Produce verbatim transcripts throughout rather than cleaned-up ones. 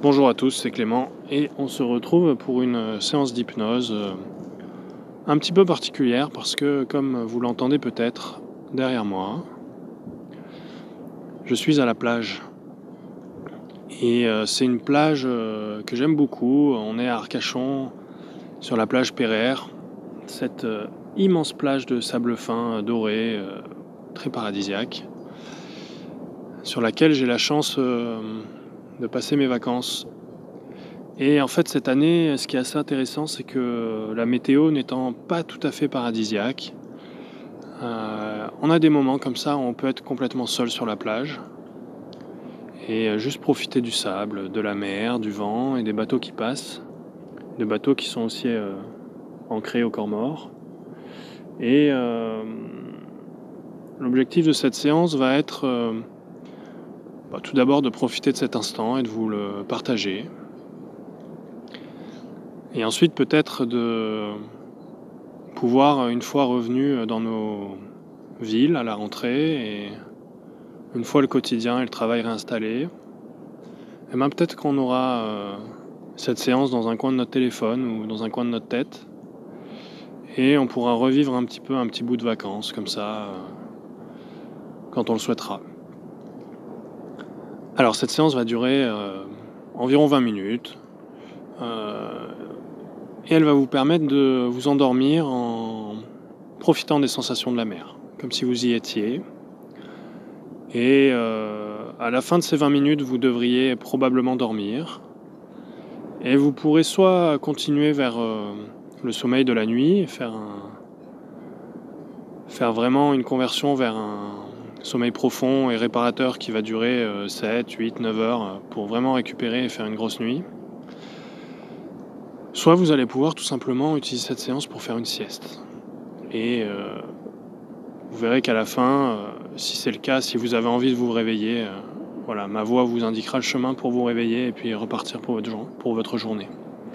Bonjour à tous, c'est Clément et on se retrouve pour une euh, séance d'hypnose euh, un petit peu particulière parce que, comme vous l'entendez peut-être derrière moi, je suis à la plage. Et euh, c'est une plage euh, que j'aime beaucoup. On est à Arcachon, sur la plage Péraire, cette euh, immense plage de sable fin euh, doré, euh, très paradisiaque, sur laquelle j'ai la chance euh, de passer mes vacances. Et en fait, cette année, ce qui est assez intéressant, c'est que la météo n'étant pas tout à fait paradisiaque, euh, on a des moments comme ça où on peut être complètement seul sur la plage et euh, juste profiter du sable, de la mer, du vent et des bateaux qui passent, des bateaux qui sont aussi euh, ancrés au corps mort. Et euh, l'objectif de cette séance va être euh, bah, tout d'abord de profiter de cet instant et de vous le partager. Et ensuite peut-être de pouvoir, une fois revenus dans nos villes à la rentrée et une fois le quotidien et le travail réinstallé, et ben peut-être qu'on aura euh, cette séance dans un coin de notre téléphone ou dans un coin de notre tête et on pourra revivre un petit peu un petit bout de vacances comme ça euh, quand on le souhaitera. Alors cette séance va durer euh, environ vingt minutes euh, et elle va vous permettre de vous endormir en profitant des sensations de la mer, comme si vous y étiez. Et euh, à la fin de ces vingt minutes, vous devriez probablement dormir. Et vous pourrez soit continuer vers euh, le sommeil de la nuit, faire, un, faire vraiment une conversion vers un sommeil profond et réparateur qui va durer euh, sept, huit, neuf heures pour vraiment récupérer et faire une grosse nuit. Soit vous allez pouvoir tout simplement utiliser cette séance pour faire une sieste. Et euh, vous verrez qu'à la fin, euh, si c'est le cas, si vous avez envie de vous réveiller, euh, voilà, ma voix vous indiquera le chemin pour vous réveiller et puis repartir pour votre, jour- pour votre journée.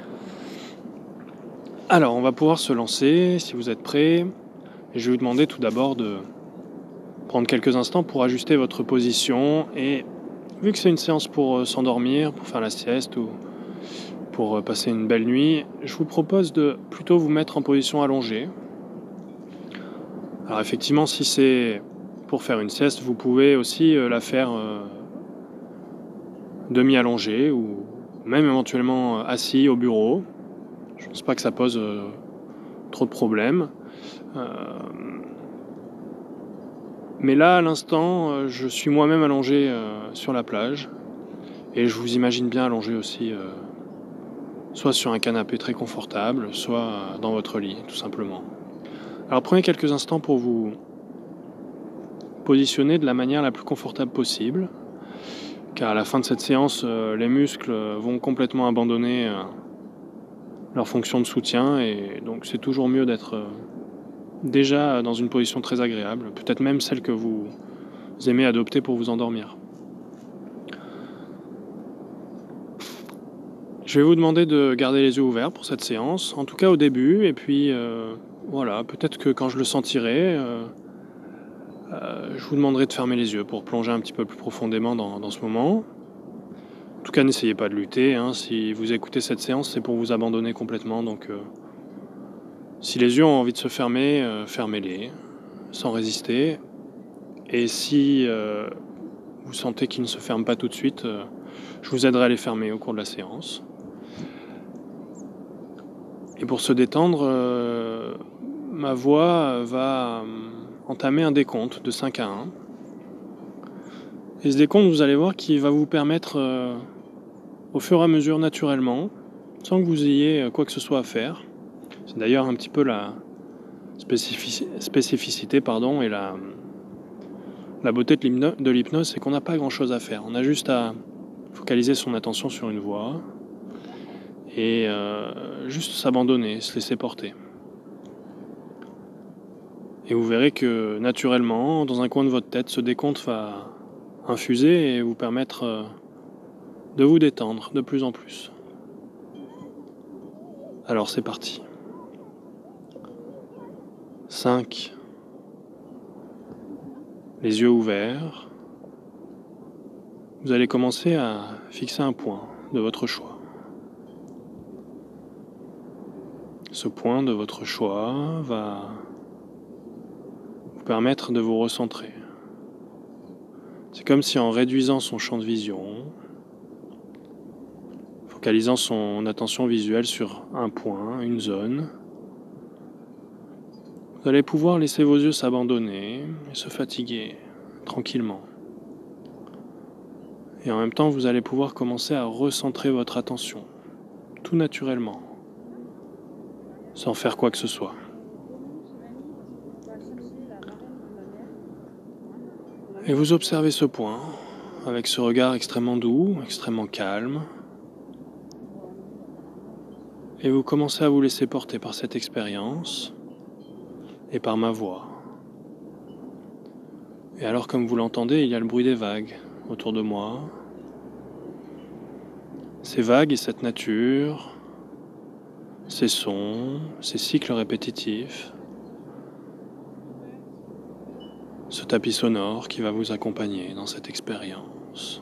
Alors, on va pouvoir se lancer, si vous êtes prêts. Et je vais vous demander tout d'abord de prendre quelques instants pour ajuster votre position. Et vu que c'est une séance pour euh, s'endormir, pour faire la sieste ou pour euh, passer une belle nuit, je vous propose de plutôt vous mettre en position allongée. Alors effectivement, si c'est pour faire une sieste, vous pouvez aussi euh, la faire euh, demi-allongée ou même éventuellement euh, assis au bureau. Je ne pense pas que ça pose euh, trop de problèmes. Euh, mais là, à l'instant, euh, je suis moi-même allongé euh, sur la plage et je vous imagine bien allongé aussi, euh, soit sur un canapé très confortable, soit euh, dans votre lit, tout simplement. Alors prenez quelques instants pour vous positionner de la manière la plus confortable possible, car à la fin de cette séance, euh, les muscles vont complètement abandonner euh, leur fonction de soutien et donc c'est toujours mieux d'être euh, déjà dans une position très agréable, peut-être même celle que vous aimez adopter pour vous endormir. Je vais vous demander de garder les yeux ouverts pour cette séance, en tout cas au début, et puis euh, voilà, peut-être que quand je le sentirai, euh, euh, je vous demanderai de fermer les yeux pour plonger un petit peu plus profondément dans, dans ce moment. En tout cas, n'essayez pas de lutter, hein. Si vous écoutez cette séance, c'est pour vous abandonner complètement, donc euh, si les yeux ont envie de se fermer, euh, fermez-les, sans résister. Et si euh, vous sentez qu'ils ne se ferment pas tout de suite, euh, je vous aiderai à les fermer au cours de la séance. Et pour se détendre, euh, ma voix va euh, entamer un décompte de cinq à un. Et ce décompte, vous allez voir qu'il va vous permettre, euh, au fur et à mesure, naturellement, sans que vous ayez euh, quoi que ce soit à faire. C'est d'ailleurs un petit peu la spécifici- spécificité pardon, et la, la beauté de l'hypno- de l'hypnose, c'est qu'on n'a pas grand-chose à faire. On a juste à focaliser son attention sur une voix et euh, juste s'abandonner, se laisser porter. Et vous verrez que naturellement, dans un coin de votre tête, ce décompte va infuser et vous permettre euh, de vous détendre de plus en plus. Alors c'est parti. cinq. Les yeux ouverts. Vous allez commencer à fixer un point de votre choix. Ce point de votre choix va vous permettre de vous recentrer. C'est comme si en réduisant son champ de vision, focalisant son attention visuelle sur un point, une zone, vous allez pouvoir laisser vos yeux s'abandonner et se fatiguer tranquillement. Et en même temps, vous allez pouvoir commencer à recentrer votre attention, tout naturellement, sans faire quoi que ce soit. Et vous observez ce point, avec ce regard extrêmement doux, extrêmement calme, et vous commencez à vous laisser porter par cette expérience et par ma voix. Et alors, comme vous l'entendez, il y a le bruit des vagues autour de moi. Ces vagues et cette nature, ces sons, ces cycles répétitifs, ce tapis sonore qui va vous accompagner dans cette expérience,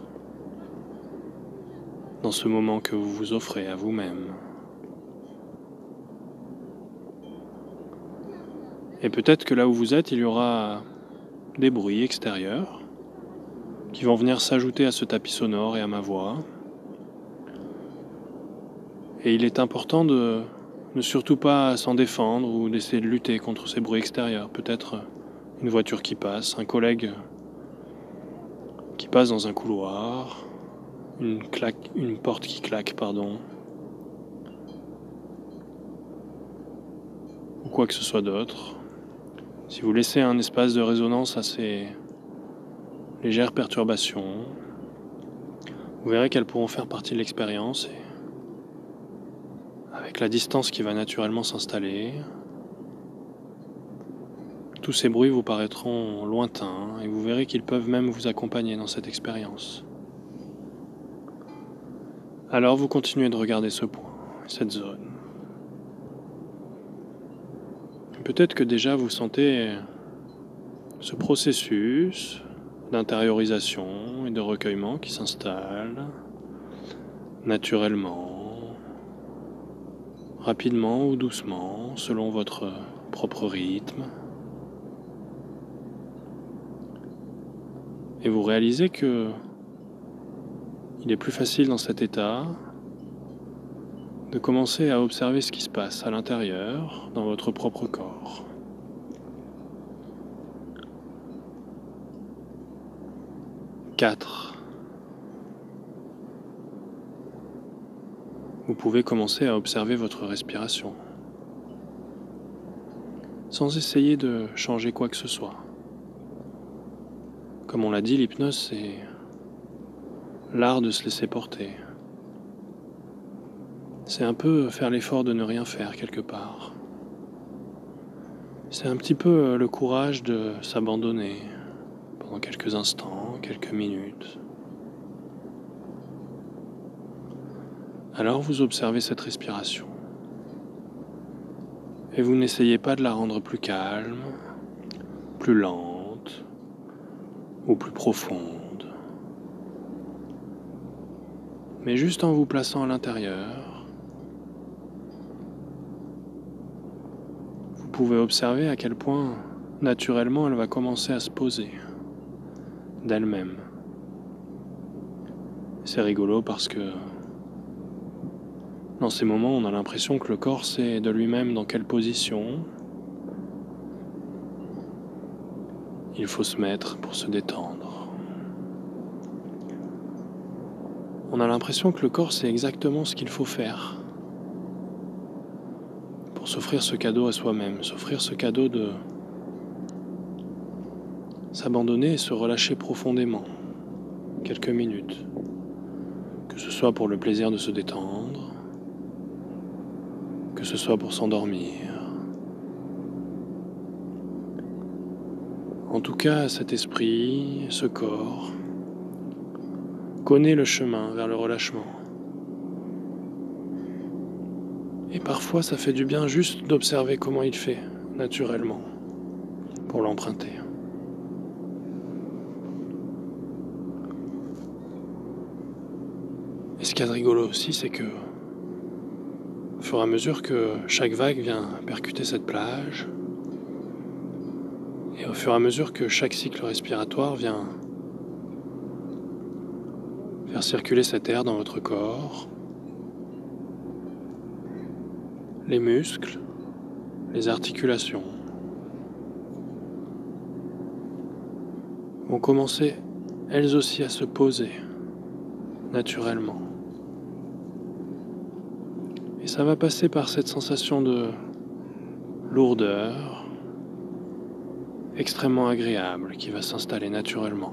dans ce moment que vous vous offrez à vous-même. Et peut-être que là où vous êtes, il y aura des bruits extérieurs qui vont venir s'ajouter à ce tapis sonore et à ma voix. Et il est important de ne surtout pas s'en défendre ou d'essayer de lutter contre ces bruits extérieurs. Peut-être une voiture qui passe, un collègue qui passe dans un couloir, une, claque, une porte qui claque, pardon, ou quoi que ce soit d'autre. Si vous laissez un espace de résonance à ces légères perturbations, vous verrez qu'elles pourront faire partie de l'expérience et avec la distance qui va naturellement s'installer, tous ces bruits vous paraîtront lointains et vous verrez qu'ils peuvent même vous accompagner dans cette expérience. Alors vous continuez de regarder ce point, cette zone. Peut-être que déjà vous sentez ce processus d'intériorisation et de recueillement qui s'installe naturellement, rapidement ou doucement, selon votre propre rythme. Et vous réalisez que il est plus facile dans cet état de commencer à observer ce qui se passe à l'intérieur, dans votre propre corps. quatre. Vous pouvez commencer à observer votre respiration, sans essayer de changer quoi que ce soit. Comme on l'a dit, l'hypnose, c'est l'art de se laisser porter. C'est un peu faire l'effort de ne rien faire quelque part. C'est un petit peu le courage de s'abandonner pendant quelques instants, quelques minutes. Alors vous observez cette respiration. Et vous n'essayez pas de la rendre plus calme, plus lente ou plus profonde. Mais juste en vous plaçant à l'intérieur, vous pouvez observer à quel point, naturellement, elle va commencer à se poser d'elle-même. C'est rigolo parce que dans ces moments, on a l'impression que le corps sait de lui-même dans quelle position il faut se mettre pour se détendre. On a l'impression que le corps sait exactement ce qu'il faut faire pour s'offrir ce cadeau à soi-même, s'offrir ce cadeau de s'abandonner et se relâcher profondément, quelques minutes, que ce soit pour le plaisir de se détendre, que ce soit pour s'endormir. En tout cas, cet esprit, ce corps, connaît le chemin vers le relâchement. Et parfois, ça fait du bien juste d'observer comment il fait, naturellement, pour l'emprunter. Et ce qu'il y a de rigolo aussi, c'est que au fur et à mesure que chaque vague vient percuter cette plage, et au fur et à mesure que chaque cycle respiratoire vient faire circuler cet air dans votre corps, les muscles, les articulations vont commencer elles aussi à se poser naturellement. Et ça va passer par cette sensation de lourdeur extrêmement agréable qui va s'installer naturellement.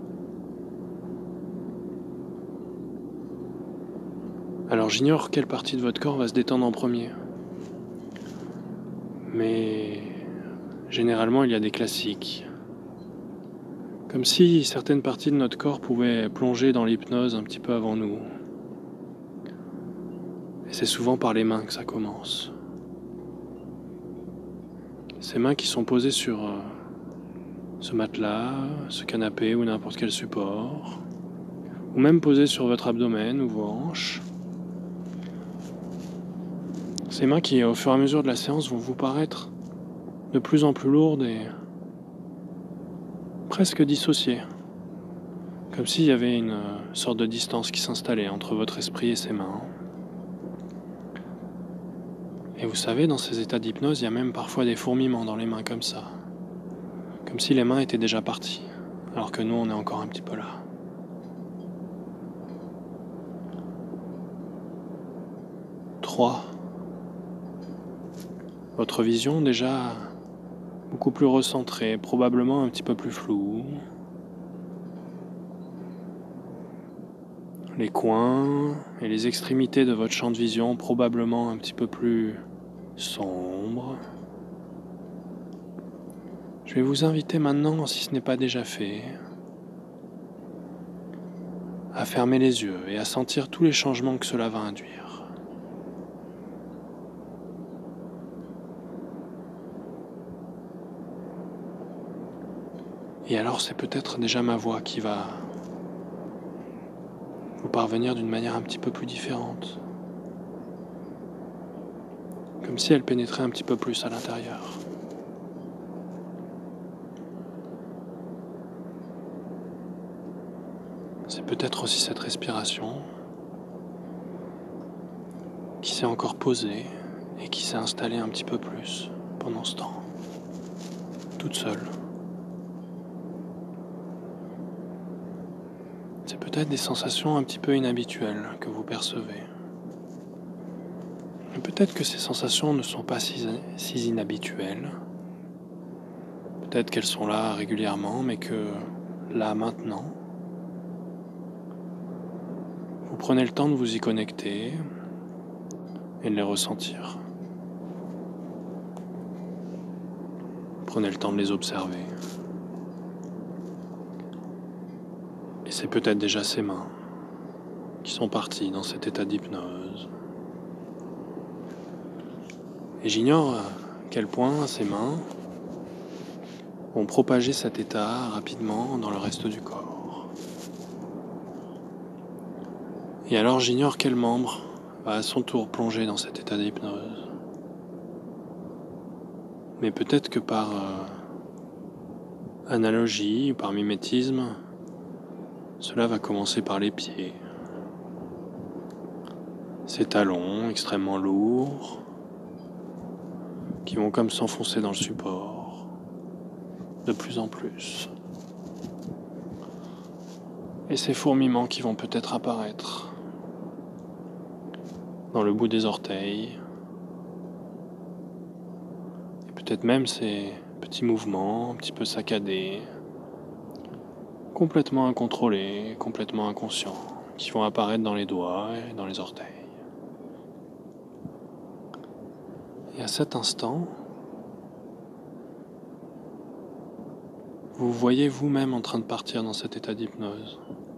Alors j'ignore quelle partie de votre corps va se détendre en premier. Mais généralement il y a des classiques. Comme si certaines parties de notre corps pouvaient plonger dans l'hypnose un petit peu avant nous. Et c'est souvent par les mains que ça commence. Ces mains qui sont posées sur euh, ce matelas, ce canapé ou n'importe quel support, ou même posées sur votre abdomen ou vos hanches. Ces mains qui, au fur et à mesure de la séance, vont vous paraître de plus en plus lourdes et presque dissociées. Comme s'il y avait une sorte de distance qui s'installait entre votre esprit et ces mains. Et vous savez, dans ces états d'hypnose, il y a même parfois des fourmillements dans les mains comme ça. Comme si les mains étaient déjà parties, alors que nous, on est encore un petit peu là. Trois. Votre vision déjà beaucoup plus recentrée, probablement un petit peu plus floue. Les coins et les extrémités de votre champ de vision probablement un petit peu plus sombres. Je vais vous inviter maintenant, si ce n'est pas déjà fait, à fermer les yeux et à sentir tous les changements que cela va induire. Et alors c'est peut-être déjà ma voix qui va vous parvenir d'une manière un petit peu plus différente. Comme si elle pénétrait un petit peu plus à l'intérieur. C'est peut-être aussi cette respiration qui s'est encore posée et qui s'est installée un petit peu plus pendant ce temps, toute seule. C'est peut-être des sensations un petit peu inhabituelles que vous percevez. Et peut-être que ces sensations ne sont pas si, si inhabituelles. Peut-être qu'elles sont là régulièrement, mais que là, maintenant, vous prenez le temps de vous y connecter et de les ressentir. Prenez le temps de les observer. Et c'est peut-être déjà ces mains qui sont parties dans cet état d'hypnose. Et j'ignore à quel point ces mains vont propager cet état rapidement dans le reste du corps. Et alors j'ignore quel membre va à son tour plonger dans cet état d'hypnose. Mais peut-être que par euh, analogie ou par mimétisme, cela va commencer par les pieds. Ces talons extrêmement lourds qui vont comme s'enfoncer dans le support de plus en plus. Et ces fourmillements qui vont peut-être apparaître dans le bout des orteils. Et peut-être même ces petits mouvements un petit peu saccadés, complètement incontrôlés, complètement inconscients, qui vont apparaître dans les doigts et dans les orteils. Et à cet instant, vous voyez vous-même en train de partir dans cet état d'hypnose.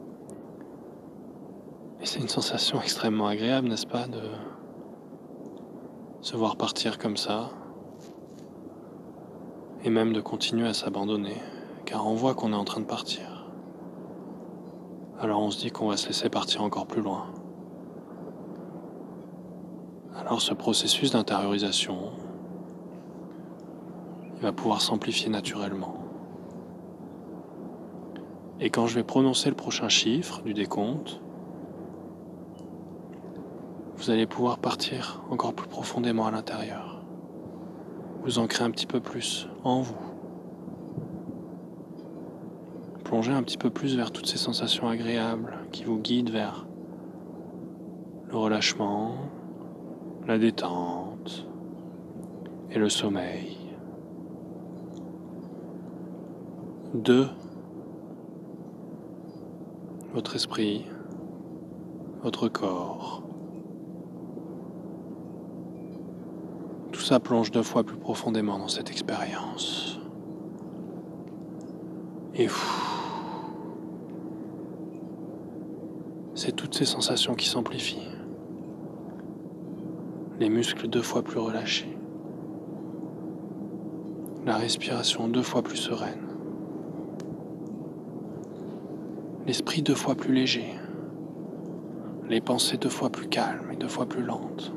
Et c'est une sensation extrêmement agréable, n'est-ce pas, de se voir partir comme ça, et même de continuer à s'abandonner, car on voit qu'on est en train de partir. Alors on se dit qu'on va se laisser partir encore plus loin. Alors ce processus d'intériorisation, il va pouvoir s'amplifier naturellement. Et quand je vais prononcer le prochain chiffre du décompte, vous allez pouvoir partir encore plus profondément à l'intérieur. Vous ancrer un petit peu plus en vous. Plonger un petit peu plus vers toutes ces sensations agréables qui vous guident vers le relâchement, la détente et le sommeil. Deux, votre esprit, votre corps. Tout ça plonge deux fois plus profondément dans cette expérience. Et c'est toutes ces sensations qui s'amplifient. Les muscles deux fois plus relâchés. La respiration deux fois plus sereine. L'esprit deux fois plus léger. Les pensées deux fois plus calmes et deux fois plus lentes.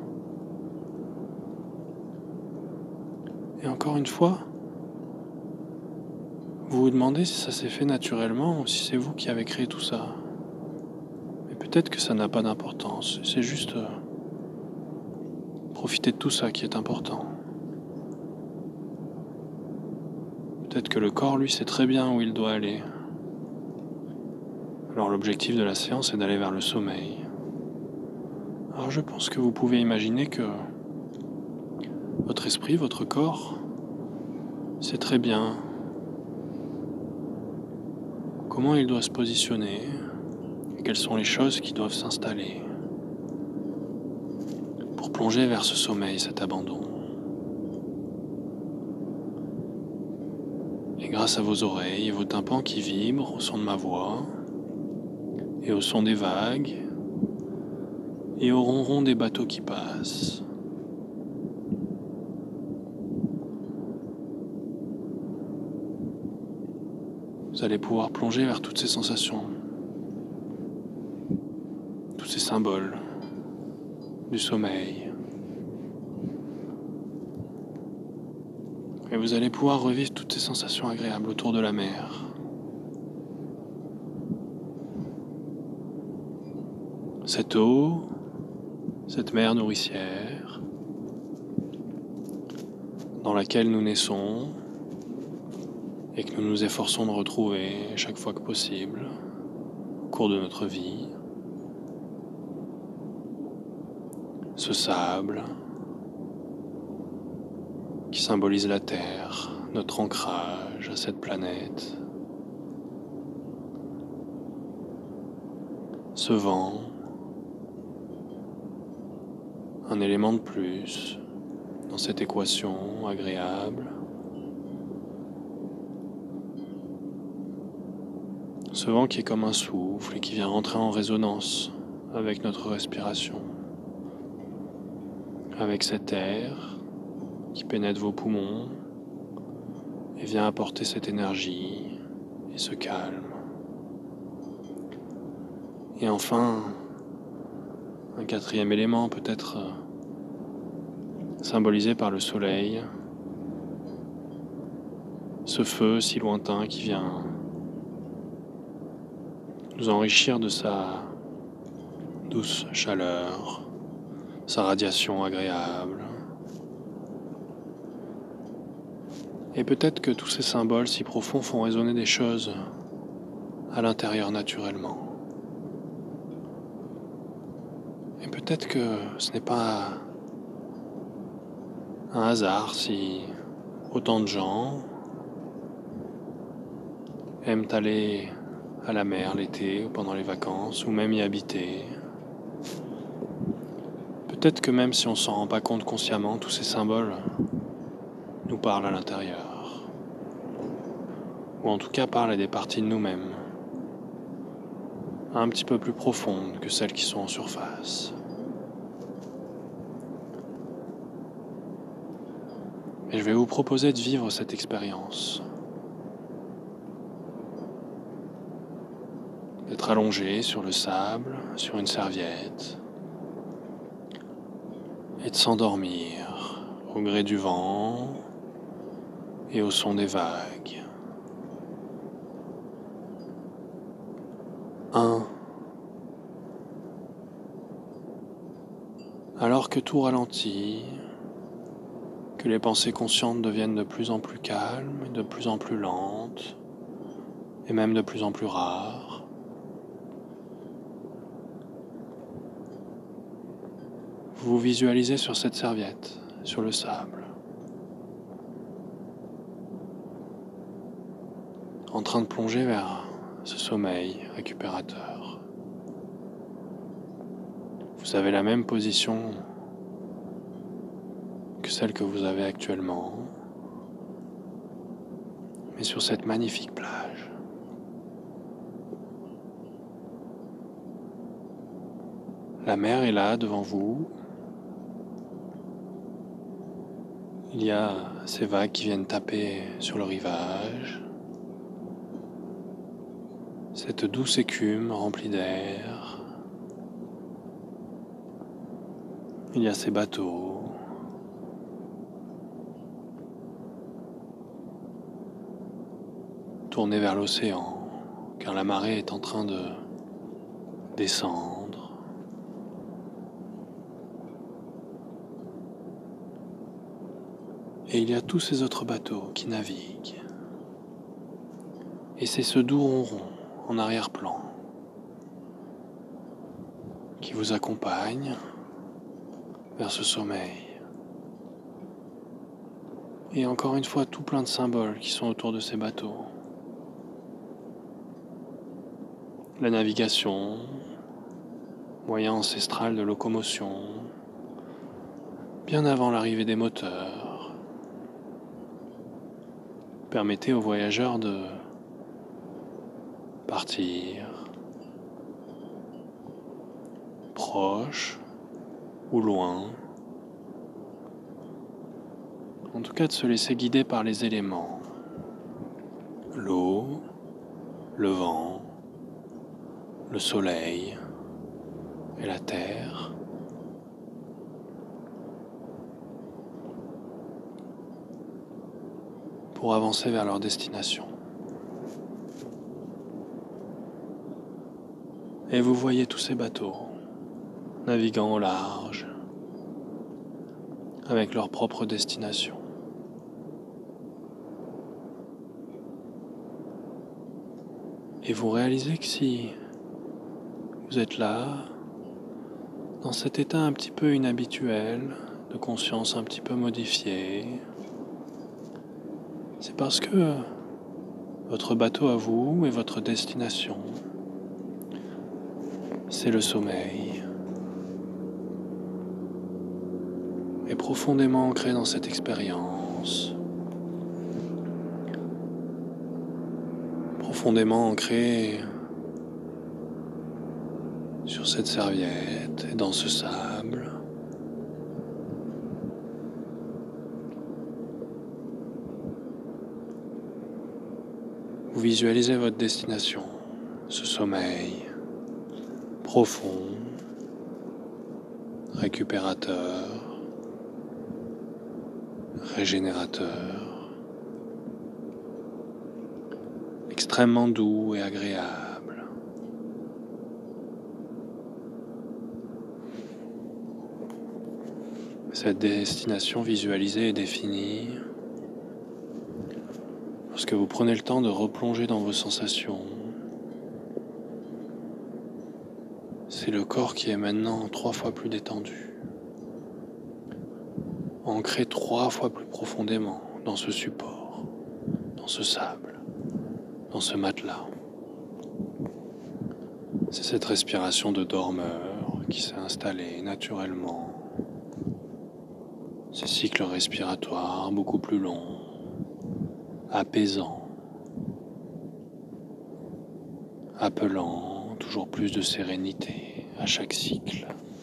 Et encore une fois, vous vous demandez si ça s'est fait naturellement ou si c'est vous qui avez créé tout ça. Mais peut-être que ça n'a pas d'importance, c'est juste euh, profiter de tout ça qui est important. Peut-être que le corps, lui, sait très bien où il doit aller. Alors l'objectif de la séance est d'aller vers le sommeil. Alors je pense que vous pouvez imaginer que votre esprit, votre corps, sait très bien comment il doit se positionner et quelles sont les choses qui doivent s'installer pour plonger vers ce sommeil, cet abandon. Et grâce à vos oreilles et vos tympans qui vibrent au son de ma voix et au son des vagues et au ronron des bateaux qui passent, vous allez pouvoir plonger vers toutes ces sensations, tous ces symboles du sommeil. Et vous allez pouvoir revivre toutes ces sensations agréables autour de la mer. Cette eau, cette mer nourricière, dans laquelle nous naissons et que nous nous efforçons de retrouver chaque fois que possible au cours de notre vie. Ce sable qui symbolise la Terre, notre ancrage à cette planète. Ce vent, un élément de plus dans cette équation agréable. Ce vent qui est comme un souffle et qui vient rentrer en résonance avec notre respiration, avec cet air qui pénètre vos poumons et vient apporter cette énergie et ce calme. Et enfin, un quatrième élément peut-être symbolisé par le soleil, ce feu si lointain qui vient nous enrichir de sa douce chaleur, sa radiation agréable. Et peut-être que tous ces symboles si profonds font résonner des choses à l'intérieur naturellement. Et peut-être que ce n'est pas un hasard si autant de gens aiment aller à la mer l'été ou pendant les vacances, ou même y habiter. Peut-être que même si on ne s'en rend pas compte consciemment, tous ces symboles nous parlent à l'intérieur. Ou en tout cas parlent à des parties de nous-mêmes, un petit peu plus profondes que celles qui sont en surface. Et je vais vous proposer de vivre cette expérience. D'être allongé sur le sable, sur une serviette, et de s'endormir au gré du vent et au son des vagues. Un. Alors que tout ralentit, que les pensées conscientes deviennent de plus en plus calmes, et de plus en plus lentes, et même de plus en plus rares, vous vous visualisez sur cette serviette, sur le sable, en train de plonger vers ce sommeil récupérateur. Vous avez la même position que celle que vous avez actuellement, mais sur cette magnifique plage. La mer est là devant vous. Il y a ces vagues qui viennent taper sur le rivage. Cette douce écume remplie d'air. Il y a ces bateaux. Tournés vers l'océan, car la marée est en train de descendre. Et il y a tous ces autres bateaux qui naviguent. Et c'est ce doux ronron en arrière-plan qui vous accompagne vers ce sommeil. Et encore une fois, tout plein de symboles qui sont autour de ces bateaux. La navigation, moyen ancestral de locomotion, bien avant l'arrivée des moteurs, permettait aux voyageurs de partir proche ou loin, en tout cas de se laisser guider par les éléments, l'eau, le vent, le soleil et la terre. Pour avancer vers leur destination. Et vous voyez tous ces bateaux naviguant au large avec leur propre destination. Et vous réalisez que si vous êtes là, dans cet état un petit peu inhabituel, de conscience un petit peu modifié, c'est parce que votre bateau à vous et votre destination, c'est le sommeil. Et profondément ancré dans cette expérience, profondément ancré sur cette serviette et dans ce sable, vous visualisez votre destination, ce sommeil profond, récupérateur, régénérateur, extrêmement doux et agréable. Cette destination visualisée et définie, lorsque vous prenez le temps de replonger dans vos sensations, c'est le corps qui est maintenant trois fois plus détendu, ancré trois fois plus profondément dans ce support, dans ce sable, dans ce matelas. C'est cette respiration de dormeur qui s'est installée naturellement. Ces cycles respiratoires beaucoup plus longs, apaisants, appelant toujours plus de sérénité à chaque cycle.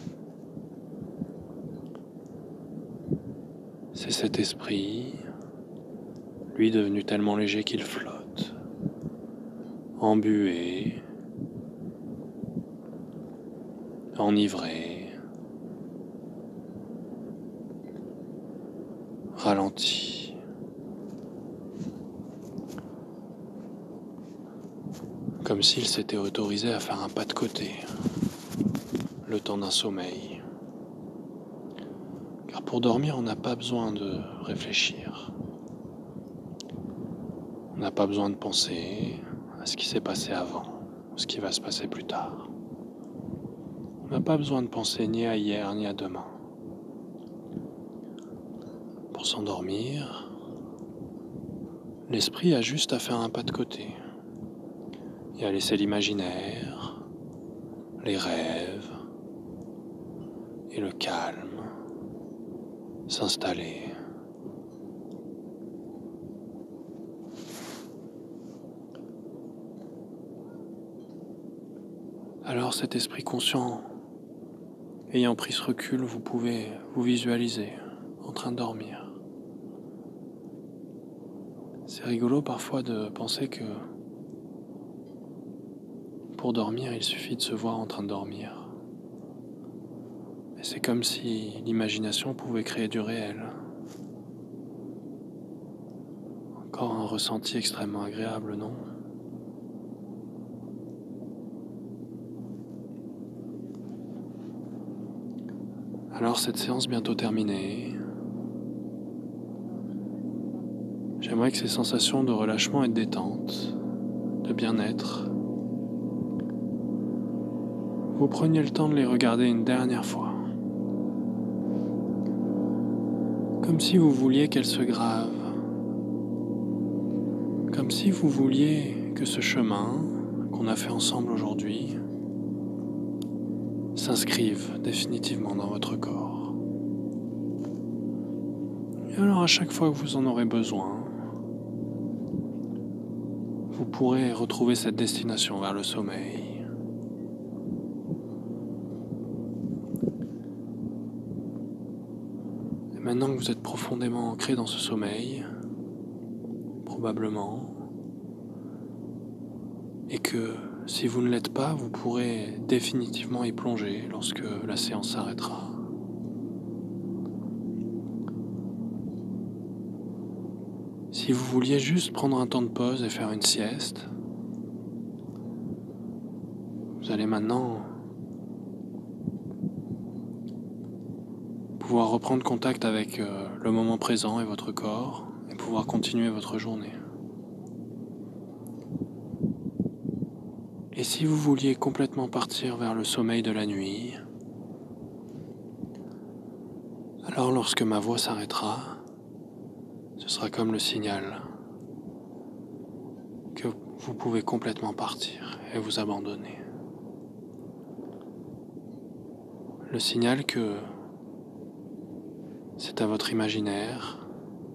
C'est cet esprit, lui devenu tellement léger qu'il flotte, embué, enivré, ressenti. Comme s'il s'était autorisé à faire un pas de côté, le temps d'un sommeil. Car pour dormir, on n'a pas besoin de réfléchir. On n'a pas besoin de penser à ce qui s'est passé avant, ce qui va se passer plus tard. On n'a pas besoin de penser ni à hier ni à demain. Pour s'endormir, l'esprit a juste à faire un pas de côté et à laisser l'imaginaire, les rêves et le calme s'installer. Alors cet esprit conscient, ayant pris ce recul, vous pouvez vous visualiser en train de dormir. C'est rigolo parfois de penser que pour dormir, il suffit de se voir en train de dormir. Et c'est comme si l'imagination pouvait créer du réel. Encore un ressenti extrêmement agréable, non ? Alors cette séance bientôt terminée, j'aimerais que ces sensations de relâchement et de détente, de bien-être, vous preniez le temps de les regarder une dernière fois. Comme si vous vouliez qu'elles se gravent. Comme si vous vouliez que ce chemin qu'on a fait ensemble aujourd'hui s'inscrive définitivement dans votre corps. Et alors à chaque fois que vous en aurez besoin, vous pourrez retrouver cette destination vers le sommeil. Et maintenant que vous êtes profondément ancré dans ce sommeil, probablement, et que si vous ne l'êtes pas, vous pourrez définitivement y plonger lorsque la séance s'arrêtera. Si vous vouliez juste prendre un temps de pause et faire une sieste, vous allez maintenant pouvoir reprendre contact avec euh, le moment présent et votre corps et pouvoir continuer votre journée. Et si vous vouliez complètement partir vers le sommeil de la nuit, alors lorsque ma voix s'arrêtera, ce sera comme le signal que vous pouvez complètement partir et vous abandonner. Le signal que c'est à votre imaginaire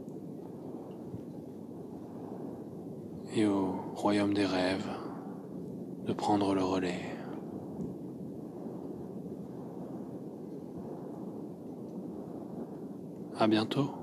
et au royaume des rêves de prendre le relais. À bientôt.